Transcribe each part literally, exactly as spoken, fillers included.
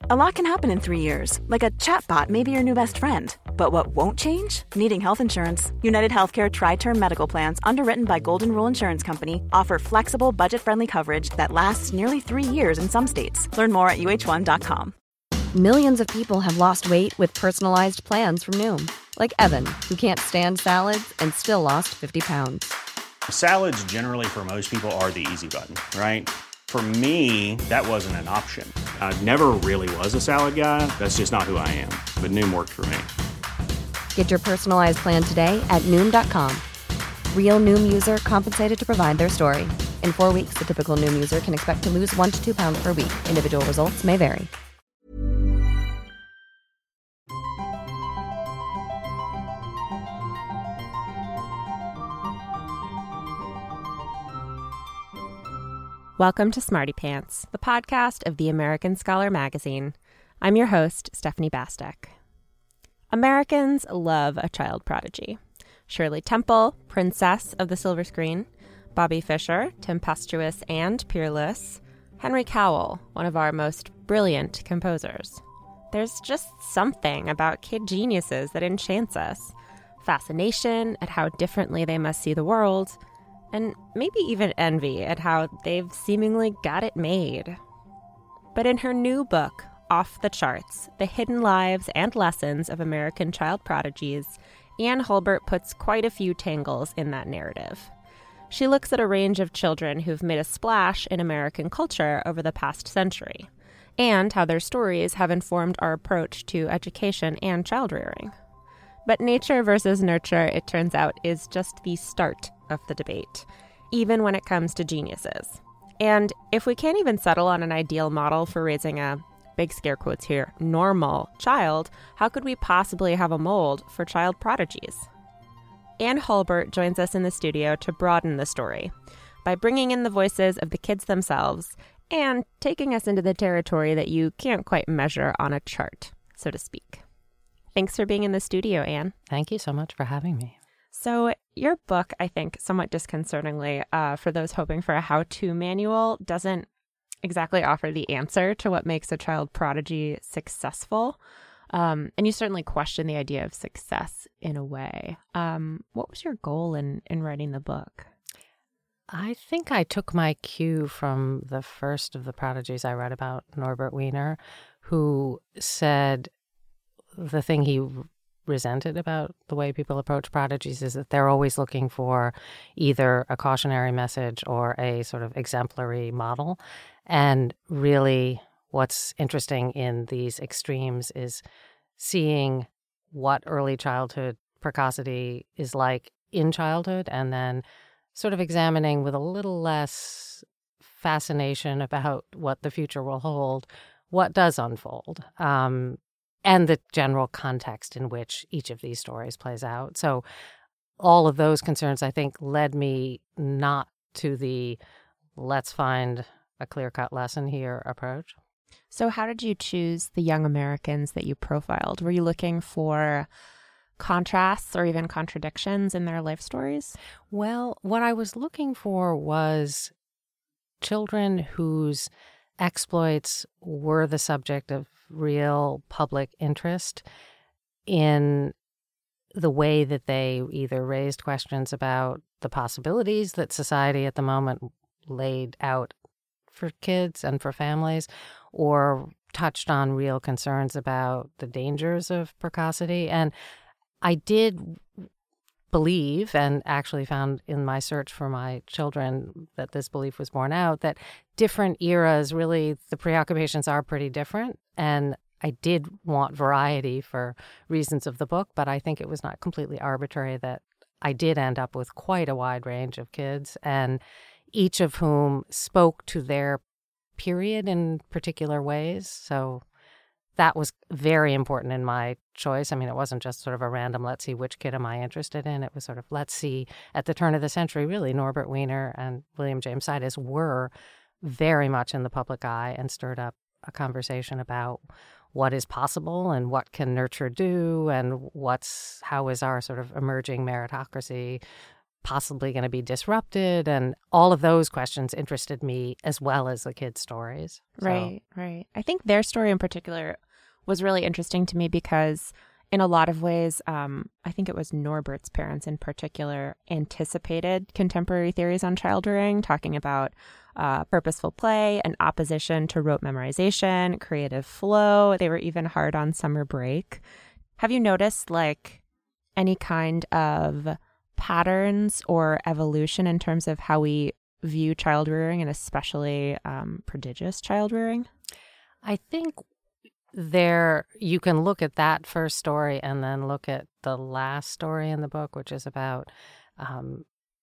A lot can happen in three years, like a chatbot may be your new best friend. But what won't change? Needing health insurance. United Healthcare Tri-Term Medical Plans, underwritten by Golden Rule Insurance Company, offer flexible, budget-friendly coverage that lasts nearly three years in some states. Learn more at U H one dot com. Millions of people have lost weight with personalized plans from Noom. Like Evan, who can't stand salads and still lost fifty pounds. Salads generally for most people are the easy button, right? For me, that wasn't an option. I never really was a salad guy. That's just not who I am. But Noom worked for me. Get your personalized plan today at Noom dot com. Real Noom user compensated to provide their story. In four weeks, the typical Noom user can expect to lose one to two pounds per week. Individual results may vary. Welcome to Smarty Pants, the podcast of the American Scholar magazine. I'm your host, Stephanie Bastek. Americans love a child prodigy. Shirley Temple, princess of the silver screen. Bobby Fischer, tempestuous and peerless. Henry Cowell, one of our most brilliant composers. There's just something about kid geniuses that enchants us. Fascination at how differently they must see the world, and maybe even envy at how they've seemingly got it made. But in her new book, Off the Charts, The Hidden Lives and Lessons of American Child Prodigies, Anne Hulbert puts quite a few tangles in that narrative. She looks at a range of children who've made a splash in American culture over the past century, and how their stories have informed our approach to education and child-rearing. But nature versus nurture, it turns out, is just the start of the debate, even when it comes to geniuses. And if we can't even settle on an ideal model for raising a, big scare quotes here, normal child, how could we possibly have a mold for child prodigies? Anne Hulbert joins us in the studio to broaden the story by bringing in the voices of the kids themselves and taking us into the territory that you can't quite measure on a chart, so to speak. Thanks for being in the studio, Anne. Thank you so much for having me. So your book, I think, somewhat disconcertingly, uh, for those hoping for a how-to manual, doesn't exactly offer the answer to what makes a child prodigy successful. Um, and you certainly question the idea of success in a way. Um, what was your goal in, in writing the book? I think I took my cue from the first of the prodigies I read about, Norbert Wiener, who said the thing he resented about the way people approach prodigies is that they're always looking for either a cautionary message or a sort of exemplary model. And really what's interesting in these extremes is seeing what early childhood precocity is like in childhood and then sort of examining with a little less fascination about what the future will hold, what does unfold. Um, and the general context in which each of these stories plays out. So all of those concerns, I think, led me not to the let's find a clear-cut lesson here approach. So how did you choose the young Americans that you profiled? Were you looking for contrasts or even contradictions in their life stories? Well, what I was looking for was children whose exploits were the subject of real public interest in the way that they either raised questions about the possibilities that society at the moment laid out for kids and for families, or touched on real concerns about the dangers of precocity. And I did believe, and actually found in my search for my children that this belief was borne out, that different eras, really, the preoccupations are pretty different. And I did want variety for reasons of the book, but I think it was not completely arbitrary that I did end up with quite a wide range of kids, and each of whom spoke to their period in particular ways. So that was very important in my choice. I mean, it wasn't just sort of a random, let's see, which kid am I interested in? It was sort of, let's see, at the turn of the century, really, Norbert Wiener and William James Sidis were very much in the public eye and stirred up a conversation about what is possible and what can nurture do and what's how is our sort of emerging meritocracy possibly going to be disrupted? And all of those questions interested me as well as the kids' stories. So. Right, right. I think their story in particular was really interesting to me because in a lot of ways, um, I think it was Norbert's parents in particular anticipated contemporary theories on child rearing, talking about uh, purposeful play and opposition to rote memorization, creative flow. They were even hard on summer break. Have you noticed like any kind of patterns or evolution in terms of how we view child rearing and especially um, prodigious child rearing? I think there you can look at that first story and then look at the last story in the book, which is about um,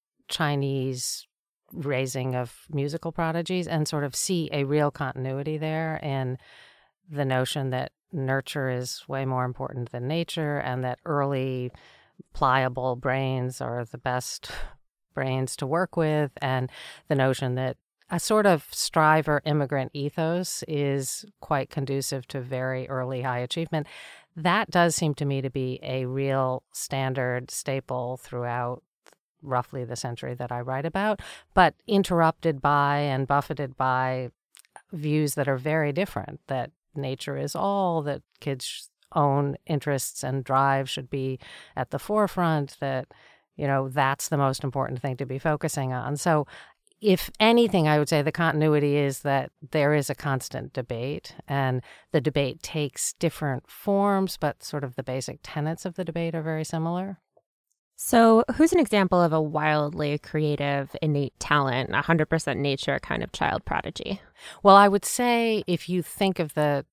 Chinese raising of musical prodigies, and sort of see a real continuity there in the notion that nurture is way more important than nature, and that early pliable brains are the best brains to work with, and the notion that a sort of striver immigrant ethos is quite conducive to very early high achievement. That does seem to me to be a real standard staple throughout roughly the century that I write about, but interrupted by and buffeted by views that are very different, that nature is all, that kids' own interests and drive should be at the forefront, that, you know, that's the most important thing to be focusing on. So if anything, I would say the continuity is that there is a constant debate, and the debate takes different forms, but sort of the basic tenets of the debate are very similar. So who's an example of a wildly creative, innate talent, one hundred percent nature kind of child prodigy? Well, I would say if you think of the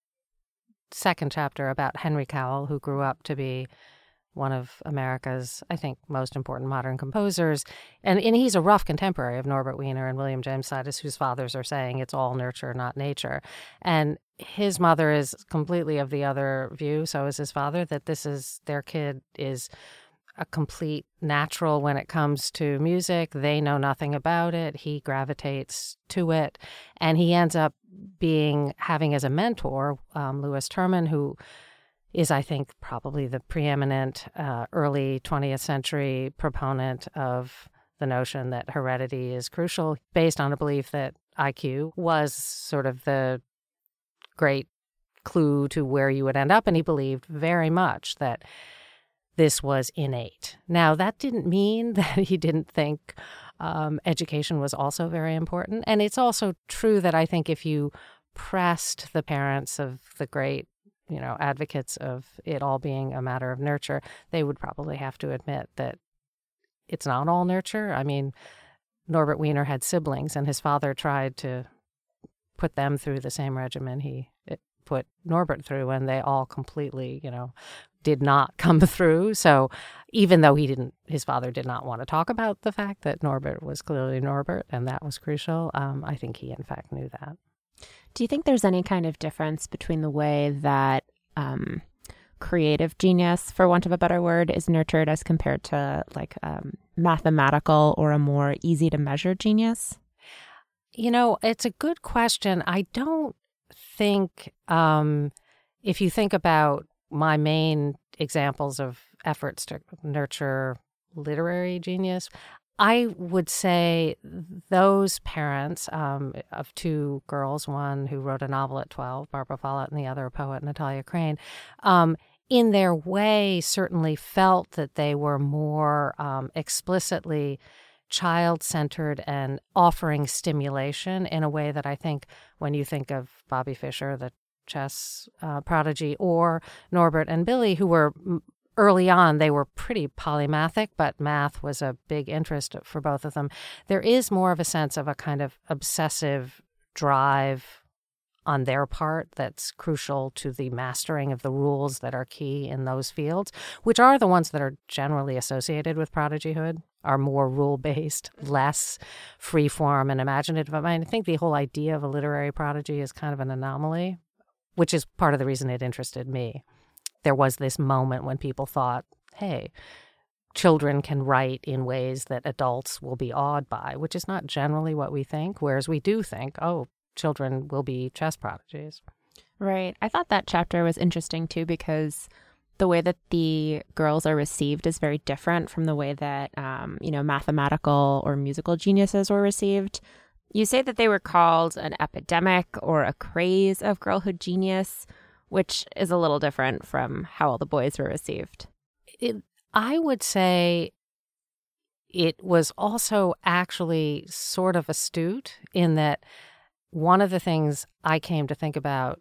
second chapter about Henry Cowell, who grew up to be one of America's, I think, most important modern composers. And, and he's a rough contemporary of Norbert Wiener and William James Sidis, whose fathers are saying it's all nurture, not nature. And his mother is completely of the other view, so is his father, that this is, their kid is a complete natural when it comes to music. They know nothing about it. He gravitates to it. And he ends up being, having as a mentor, um, Louis Terman, who is, I think, probably the preeminent uh, early twentieth century proponent of the notion that heredity is crucial, based on a belief that I Q was sort of the great clue to where you would end up. And he believed very much that this was innate. Now, that didn't mean that he didn't think um, education was also very important. And it's also true that I think if you pressed the parents of the great you know, advocates of it all being a matter of nurture, they would probably have to admit that it's not all nurture. I mean, Norbert Wiener had siblings, and his father tried to put them through the same regimen he put Norbert through, and they all completely, you know, did not come through. So even though he didn't, his father did not want to talk about the fact that Norbert was clearly Norbert, and that was crucial, um, I think he, in fact, knew that. Do you think there's any kind of difference between the way that um, creative genius, for want of a better word, is nurtured as compared to like um, mathematical or a more easy to measure genius? You know, it's a good question. I don't think, um, if you think about my main examples of efforts to nurture literary genius, I would say those parents um, of two girls, one who wrote a novel at twelve, Barbara Follett, and the other a poet, Natalia Crane, um, in their way certainly felt that they were more um, explicitly child-centered and offering stimulation in a way that I think when you think of Bobby Fischer, the chess uh, prodigy, or Norbert and Billy, who were early on, they were pretty polymathic, but math was a big interest for both of them. There is more of a sense of a kind of obsessive drive on their part that's crucial to the mastering of the rules that are key in those fields, which are the ones that are generally associated with prodigyhood, are more rule-based, less free-form and imaginative. I mean, I think the whole idea of a literary prodigy is kind of an anomaly, which is part of the reason it interested me. There was this moment when people thought, hey, children can write in ways that adults will be awed by, which is not generally what we think, whereas we do think, oh, children will be chess prodigies. Right. I thought that chapter was interesting, too, because the way that the girls are received is very different from the way that, um, you know, mathematical or musical geniuses were received. You say that they were called an epidemic or a craze of girlhood genius, which is a little different from how all the boys were received. It, I would say it was also actually sort of astute in that one of the things I came to think about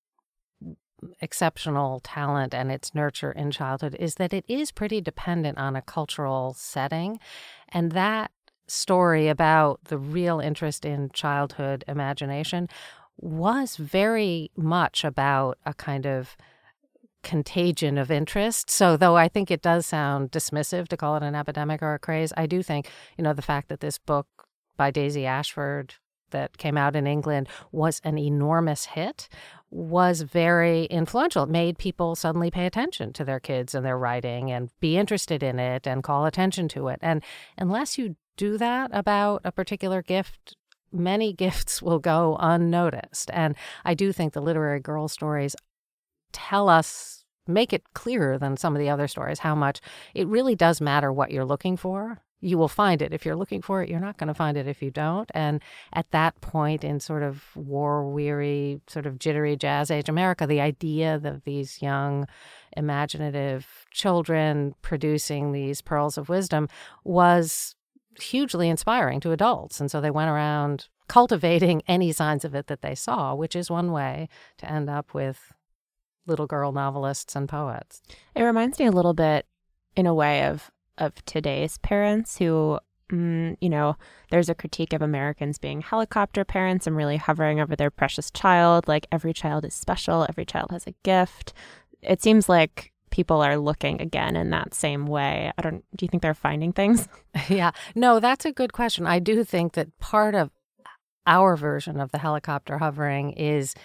exceptional talent and its nurture in childhood is that it is pretty dependent on a cultural setting. And that story about the real interest in childhood imagination was very much about a kind of contagion of interest. So though I think it does sound dismissive to call it an epidemic or a craze, I do think, you know, the fact that this book by Daisy Ashford that came out in England was an enormous hit was very influential. It made people suddenly pay attention to their kids and their writing and be interested in it and call attention to it. And unless you do that about a particular gift, many gifts will go unnoticed. And I do think the literary girl stories tell us, make it clearer than some of the other stories, how much it really does matter what you're looking for. You will find it. If you're looking for it, you're not going to find it if you don't. And at that point in sort of war-weary, sort of jittery jazz age America, the idea of these young, imaginative children producing these pearls of wisdom was hugely inspiring to adults. And so they went around cultivating any signs of it that they saw, which is one way to end up with little girl novelists and poets. It reminds me a little bit, in a way, of of today's parents who, mm, you know, there's a critique of Americans being helicopter parents and really hovering over their precious child. Like, every child is special. Every child has a gift. It seems like people are looking again in that same way. I don't, do you think they're finding things? Yeah, no, that's a good question. I do think that part of our version of the helicopter hovering is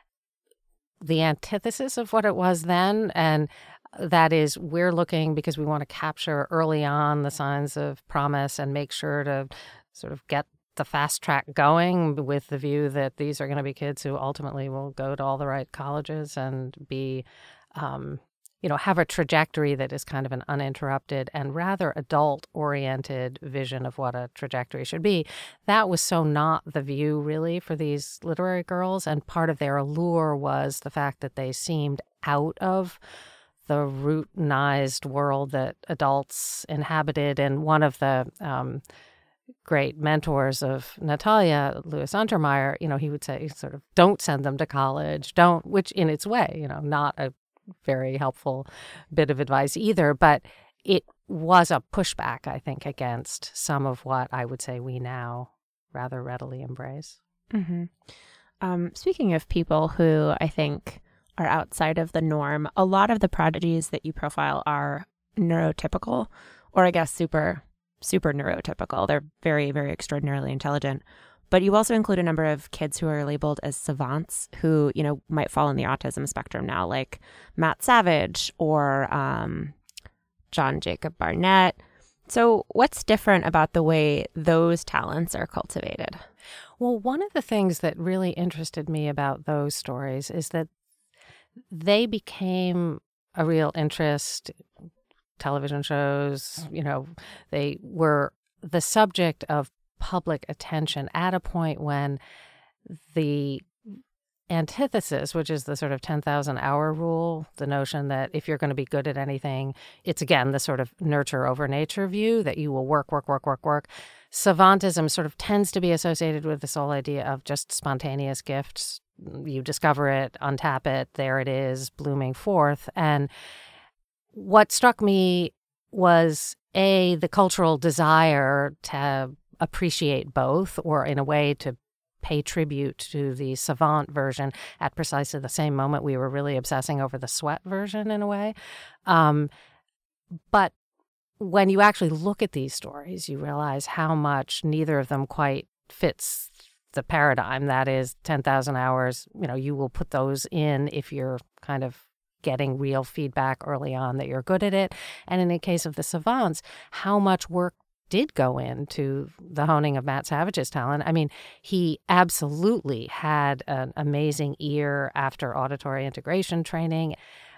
the antithesis of what it was then. And that is, we're looking because we want to capture early on the signs of promise and make sure to sort of get the fast track going with the view that these are going to be kids who ultimately will go to all the right colleges and be, um, you know, have a trajectory that is kind of an uninterrupted and rather adult-oriented vision of what a trajectory should be. That was so not the view, really, for these literary girls. And part of their allure was the fact that they seemed out of the routinized world that adults inhabited. And one of the um, great mentors of Natalia, Louis Untermeyer, you know, he would say sort of, don't send them to college, don't, which in its way, you know, not a very helpful bit of advice either, but it was a pushback, I think, against some of what I would say we now rather readily embrace. Mm-hmm. Um, speaking of people who I think are outside of the norm, a lot of the prodigies that you profile are neurotypical, or I guess super, super neurotypical. They're very, very extraordinarily intelligent. But you also include a number of kids who are labeled as savants who, you know, might fall in the autism spectrum now, like Matt Savage or um, John Jacob Barnett. So what's different about the way those talents are cultivated? Well, one of the things that really interested me about those stories is that they became a real interest, television shows, you know, they were the subject of public attention at a point when the antithesis, which is the sort of ten thousand hour rule, the notion that if you're going to be good at anything, it's again the sort of nurture over nature view that you will work, work, work, work, work. Savantism sort of tends to be associated with this whole idea of just spontaneous gifts. You discover it, untap it, there it is, blooming forth. And what struck me was, A, the cultural desire to appreciate both, or in a way to pay tribute to the savant version at precisely the same moment we were really obsessing over the sweat version in a way. Um, but when you actually look at these stories, you realize how much neither of them quite fits the paradigm. That is ten thousand hours, you know, you will put those in if you're kind of getting real feedback early on that you're good at it. And in the case of the savants, how much work did go into the honing of Matt Savage's talent. I mean, he absolutely had an amazing ear after auditory integration training,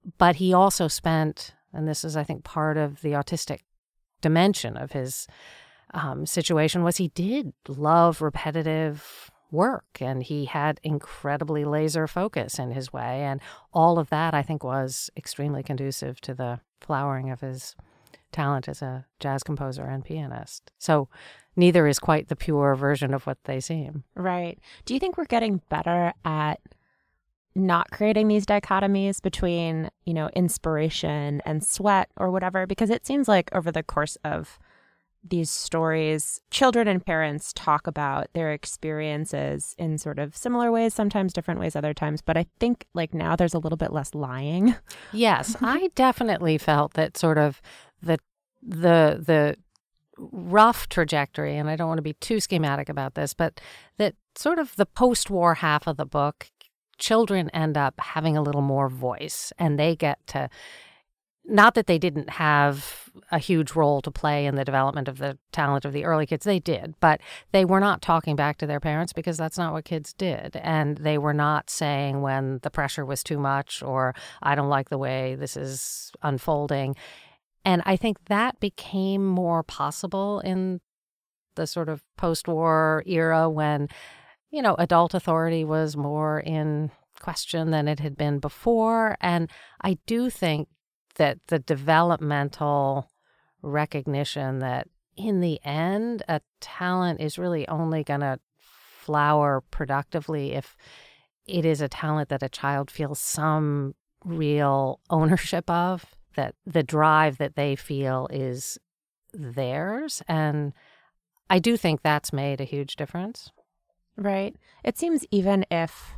but he also spent, and this is, I think, part of the autistic dimension of his um, situation, was he did love repetitive work, and he had incredibly laser focus in his way. And all of that, I think, was extremely conducive to the flowering of his talent as a jazz composer and pianist. So neither is quite the pure version of what they seem. Right. Do you think we're getting better at not creating these dichotomies between, you know, inspiration and sweat or whatever? Because it seems like over the course of these stories, children and parents talk about their experiences in sort of similar ways, sometimes different ways, other times. But I think like now there's a little bit less lying. Yes, I definitely felt that sort of the the the rough trajectory, and I don't want to be too schematic about this, but that sort of the post-war half of the book, children end up having a little more voice, and they get to, not that they didn't have a huge role to play in the development of the talent of the early kids, they did, but they were not talking back to their parents because that's not what kids did. And they were not saying when the pressure was too much or I don't like the way this is unfolding. And I think that became more possible in the sort of post-war era when, you know, adult authority was more in question than it had been before. And I do think that the developmental recognition that in the end, a talent is really only going to flower productively if it is a talent that a child feels some real ownership of, that the drive that they feel is theirs. And I do think that's made a huge difference. Right. It seems even if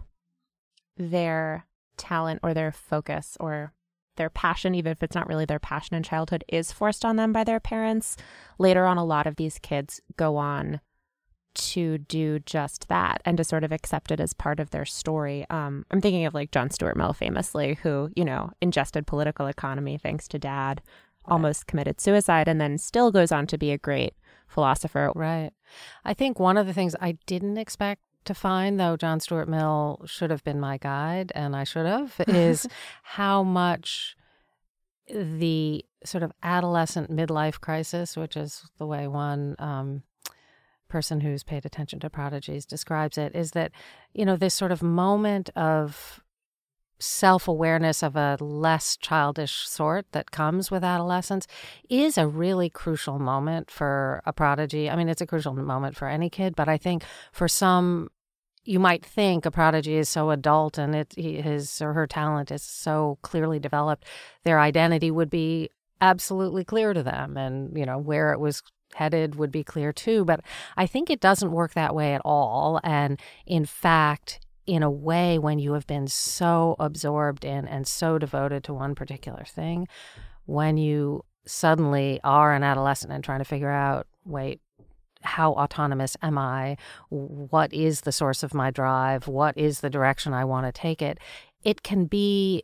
their talent or their focus or their passion, even if it's not really their passion in childhood, is forced on them by their parents, later on a lot of these kids go on to do just that and to sort of accept it as part of their story. Um, I'm thinking of like John Stuart Mill famously, who, you know, ingested political economy thanks to dad, right. Almost committed suicide, and then still goes on to be a great philosopher. Right. I think one of the things I didn't expect to find, though John Stuart Mill should have been my guide, and I should have, is how much the sort of adolescent midlife crisis, which is the way one um, person who's paid attention to prodigies describes it, is that, you know, this sort of moment of self-awareness of a less childish sort that comes with adolescence is a really crucial moment for a prodigy. I mean, it's a crucial moment for any kid, but I think for some, you might think a prodigy is so adult and it his or her talent is so clearly developed, their identity would be absolutely clear to them, and, you know, where it was headed would be clear too. But I think it doesn't work that way at all. And in fact, in a way, when you have been so absorbed in and so devoted to one particular thing, when you suddenly are an adolescent and trying to figure out, wait, how autonomous am I? What is the source of my drive? What is the direction I want to take it? It can be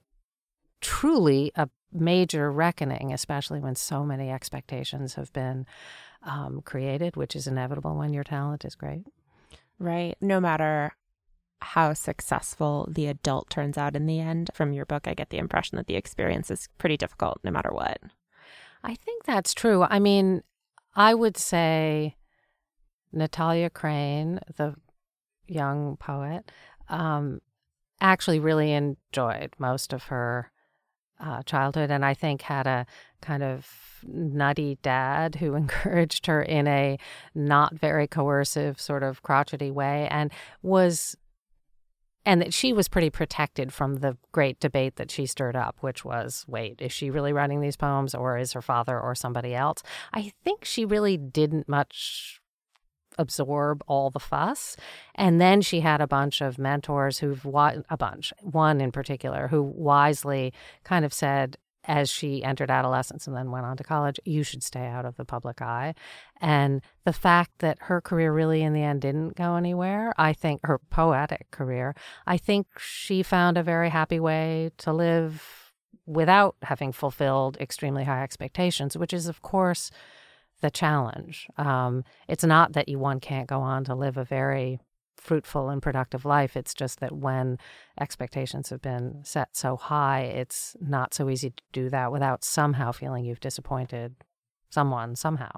truly a major reckoning, especially when so many expectations have been um, created, which is inevitable when your talent is great. Right. No matter how successful the adult turns out in the end, from your book, I get the impression that the experience is pretty difficult no matter what. I think that's true. I mean, I would say Natalia Crane, the young poet, um, actually really enjoyed most of her uh, childhood, and I think had a kind of nutty dad who encouraged her in a not very coercive, sort of crotchety way, and was, and that she was pretty protected from the great debate that she stirred up, which was, wait, is she really writing these poems, or is her father or somebody else? I think she really didn't much absorb all the fuss. And then she had a bunch of mentors who've, a bunch, one in particular, who wisely kind of said, as she entered adolescence and then went on to college, you should stay out of the public eye. And the fact that her career really in the end didn't go anywhere, I think, her poetic career, I think she found a very happy way to live without having fulfilled extremely high expectations, which is, of course, the challenge. Um, it's not that you one can't go on to live a very fruitful and productive life. It's just that when expectations have been set so high, it's not so easy to do that without somehow feeling you've disappointed someone somehow.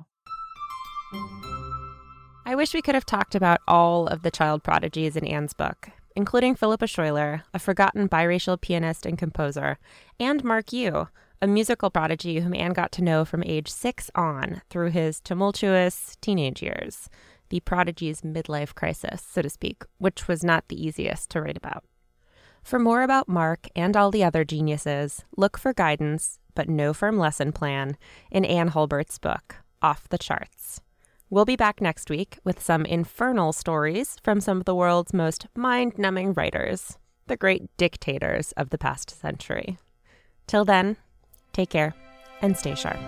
I wish we could have talked about all of the child prodigies in Anne's book, including Philippa Schuyler, a forgotten biracial pianist and composer, and Mark Yu, a musical prodigy whom Anne got to know from age six on through his tumultuous teenage years, the prodigy's midlife crisis, so to speak, which was not the easiest to write about. For more about Mark and all the other geniuses, look for guidance, but no firm lesson plan, in Anne Hulbert's book, Off the Charts. We'll be back next week with some infernal stories from some of the world's most mind-numbing writers, the great dictators of the past century. Till then, take care and stay sharp.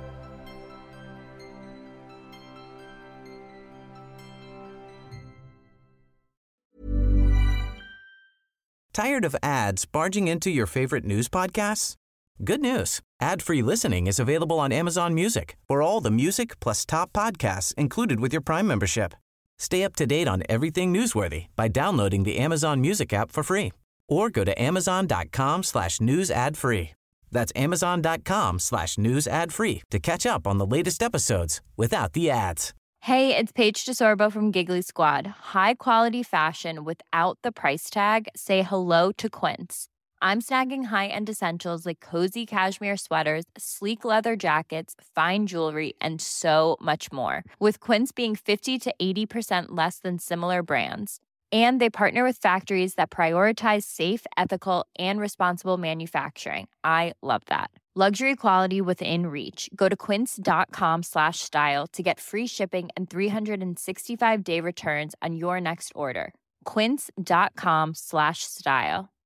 Tired of ads barging into your favorite news podcasts? Good news. Ad-free listening is available on Amazon Music for all the music plus top podcasts included with your Prime membership. Stay up to date on everything newsworthy by downloading the Amazon Music app for free or go to amazon.com slash news ad free. That's amazon.com slash news ad free to catch up on the latest episodes without the ads. Hey, it's Paige DeSorbo from Giggly Squad. High quality fashion without the price tag. Say hello to Quince. I'm snagging high-end essentials like cozy cashmere sweaters, sleek leather jackets, fine jewelry, and so much more. With Quince being fifty to eighty percent less than similar brands. And they partner with factories that prioritize safe, ethical, and responsible manufacturing. I love that. Luxury quality within reach. Go to quince.com slash style to get free shipping and three sixty-five day returns on your next order. Quince.com slash style.